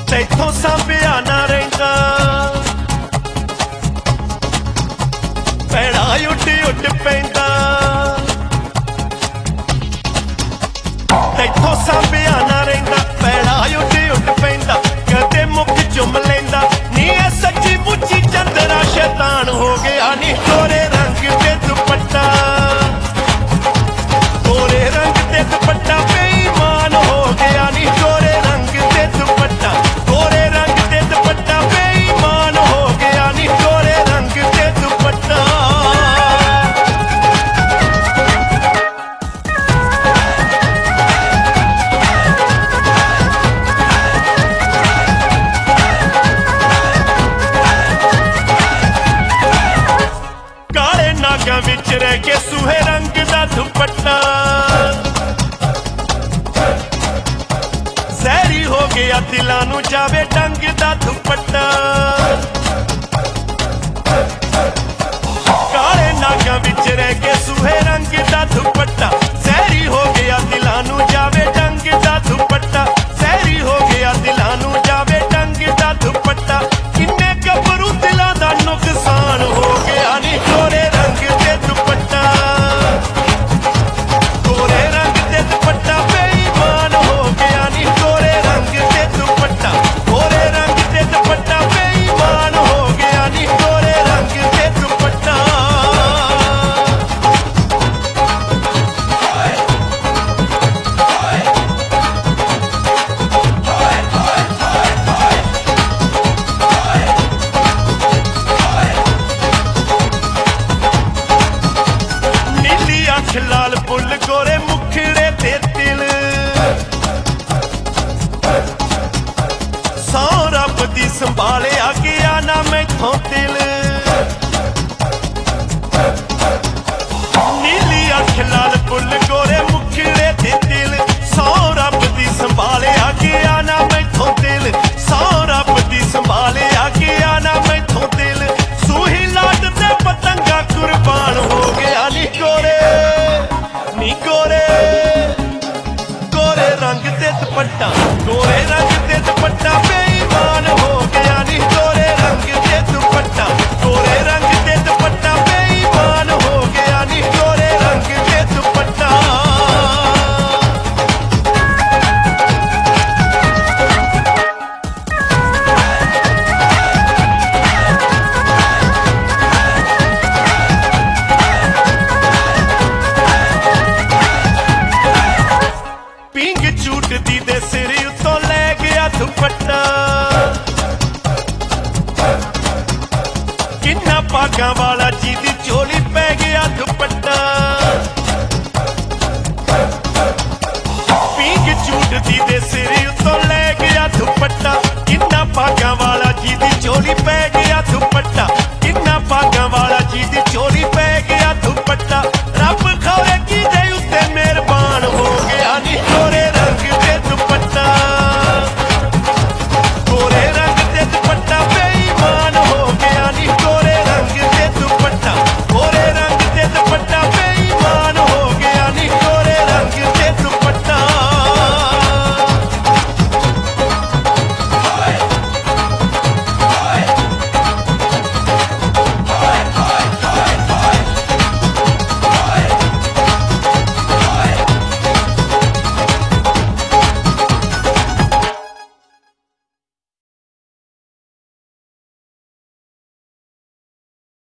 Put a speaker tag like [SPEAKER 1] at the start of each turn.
[SPEAKER 1] तैथों सांभिया ना रहिंदा पैड़ा उठ उठ पैंदा तैथों सांभिया ना रहिंदा पैड़ा उठ उठ पैंदा कदे मुख चुम लैंदा नी ऐ सच्ची मुच्ची चंदरा शैतान हो गया नी गोरे रंग ते दुपट्टा गोरे रंग ते दुपट्टा बेईमान हो गया नी गोरे रंग ते दुपट्टा गोरे रंग ते दुपट्टा बेईमान हो गया नी गोरे रंग ते दुपट्टा काले नागा विच रह के सूहे रंग दा दुपट्टा जहरी हो गया दिलां नूं जावे डंग दा दुपट्टा काले नागा विच रह के सूहे रंग दा दुपट्टा जहरी हो गया दिलां नूं जावे डंग दा दुपट्टा जहरी हो गया दिलां नूं जावे डंग दा दुपट्टा किन्ने गबरू दिलां दा नुकसान हो गया नी गोरे रंग ते दुपट्टा गोरे रंग ते दुपट्टा बेईमान हो गया नी गोरे रंग ते दुपट्टा गोरे रंग ते दुपट्टा बेईमान हो गया नी गोरे रंग ते दुपट्टा नीली अख लाल फुल गोरे मुखड़े ते तिल सौ रब दी संभालिया गया ना मैथों दिल नीली अख लाल फुल गोरे मुखड़े ते तिल सौ रब दी संभालिया गया ना मैथों दिल सौ रब दी संभालिया गया ना मैथों दिल सूही लाड ते पतंगा कुर्बान हो गया नी गोरे गोरे रंग ते दुपट्टा गोरे रंग ते दुपट्टा बेईमान हो गया नी गोरे रंग ते दुपट्टा गोरे रंग ते दुपट्टा बेईमान हो गया नी गोरे रंग ते दुपट्टा पिंग झूटदी दे सिर उत्तों लै गया दुपट्टा किन्ना भागां वाला जी दी झोली पै गया दुपट्टा पिंग झूटदी दे सिर उत्तों लै गया दुपट्टा किन्ना भागां वाला जी दी झोली पै गया दुपट्टा किन्ना भागां वाला